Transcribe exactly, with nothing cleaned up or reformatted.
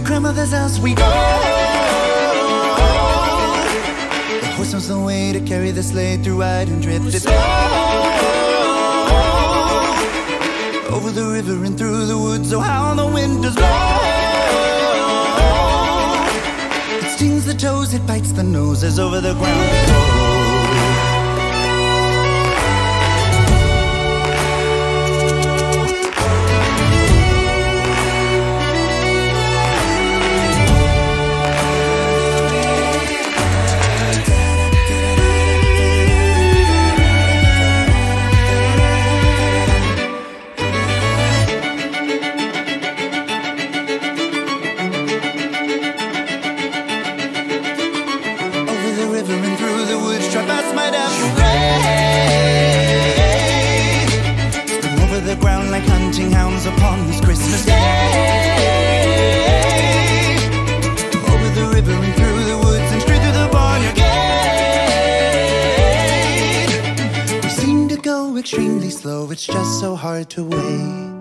grandmother's house we go. The horse knows the way to carry the sleigh through wide and drifted snow. Over the river and through the woods, oh how the wind does blow. It stings the toes, it bites the nose as over the ground we go. Like hunting hounds upon this Christmas day. Over the river and through the woods and straight through the barnyard gate. We seem to go extremely slow, it's just so hard to wait.